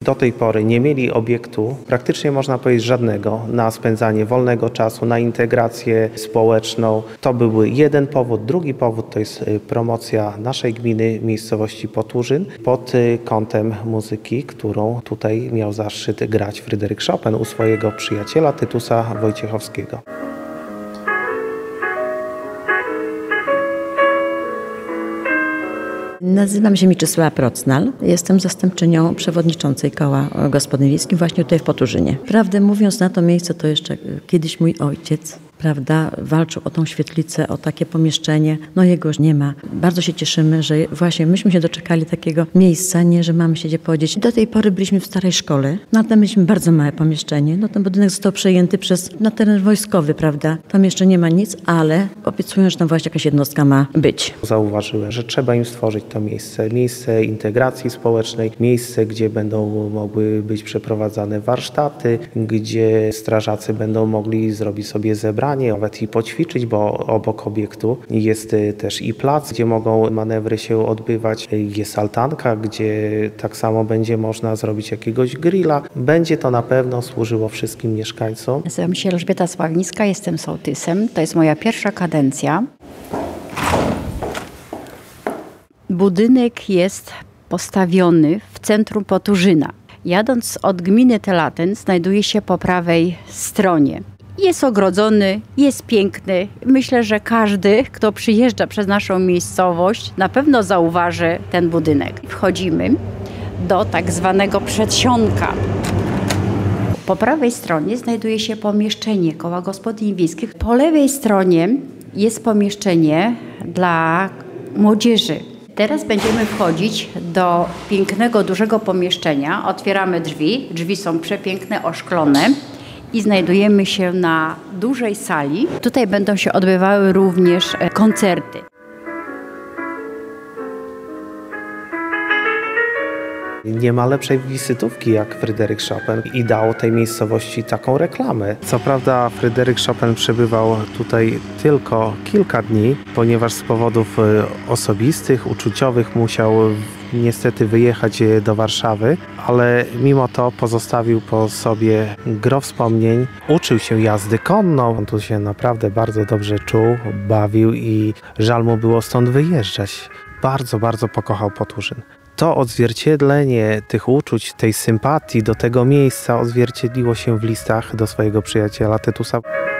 Do tej pory nie mieli obiektu, praktycznie można powiedzieć żadnego, na spędzanie wolnego czasu, na integrację społeczną. To był jeden powód. Drugi powód to jest promocja naszej gminy, miejscowości Poturzyn pod kątem muzyki, którą tutaj miał zaszczyt grać Fryderyk Chopin u swojego przyjaciela Tytusa Wojciechowskiego. Nazywam się Mieczysława Procnal. Jestem zastępczynią przewodniczącej koła gospodyń wiejskich właśnie tutaj w Poturzynie. Prawdę mówiąc, na to miejsce to jeszcze kiedyś mój ojciec, prawda, walczył o tą świetlicę, o takie pomieszczenie. No jego już nie ma. Bardzo się cieszymy, że właśnie myśmy się doczekali takiego miejsca, nie, że mamy się gdzie podzieć. Do tej pory byliśmy w starej szkole, no tam mieliśmy bardzo małe pomieszczenie. No ten budynek został przejęty na teren wojskowy, prawda. Tam jeszcze nie ma nic, ale obiecują, że tam właśnie jakaś jednostka ma być. Zauważyłem, że trzeba im stworzyć to miejsce integracji społecznej, miejsce, gdzie będą mogły być przeprowadzane warsztaty, gdzie strażacy będą mogli zrobić sobie zebranie, nawet i poćwiczyć, bo obok obiektu jest też i plac, gdzie mogą manewry się odbywać. Jest altanka, gdzie tak samo będzie można zrobić jakiegoś grilla. Będzie to na pewno służyło wszystkim mieszkańcom. Nazywam się Elżbieta Sławnicka, jestem sołtysem. To jest moja pierwsza kadencja. Budynek jest postawiony w centrum Poturzyna. Jadąc od gminy Telatyn znajduje się po prawej stronie. Jest ogrodzony, jest piękny. Myślę, że każdy, kto przyjeżdża przez naszą miejscowość, na pewno zauważy ten budynek. Wchodzimy do tak zwanego przedsionka. Po prawej stronie znajduje się pomieszczenie Koła Gospodyń Wiejskich. Po lewej stronie jest pomieszczenie dla młodzieży. Teraz będziemy wchodzić do pięknego, dużego pomieszczenia. Otwieramy drzwi. Drzwi są przepiękne, oszklone. I znajdujemy się na dużej sali. Tutaj będą się odbywały również koncerty. Nie ma lepszej wizytówki jak Fryderyk Chopin i dał tej miejscowości taką reklamę. Co prawda Fryderyk Chopin przebywał tutaj tylko kilka dni, ponieważ z powodów osobistych, uczuciowych musiał niestety wyjechać do Warszawy, ale mimo to pozostawił po sobie gro wspomnień. Uczył się jazdy konną, on tu się naprawdę bardzo dobrze czuł, bawił i żal mu było stąd wyjeżdżać. Bardzo, bardzo pokochał Poturzyn. To odzwierciedlenie tych uczuć, tej sympatii do tego miejsca odzwierciedliło się w listach do swojego przyjaciela Tytusa.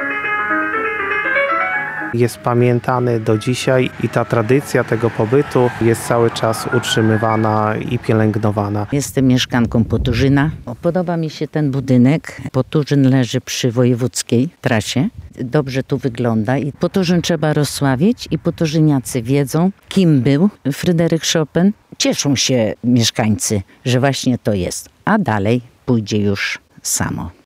Jest pamiętany do dzisiaj i ta tradycja tego pobytu jest cały czas utrzymywana i pielęgnowana. Jestem mieszkanką Poturzyna. Podoba mi się ten budynek. Poturzyn leży przy wojewódzkiej trasie. Dobrze tu wygląda i Poturzyn trzeba rozsławić i poturzyniacy wiedzą, kim był Fryderyk Chopin. Cieszą się mieszkańcy, że właśnie to jest, a dalej pójdzie już samo.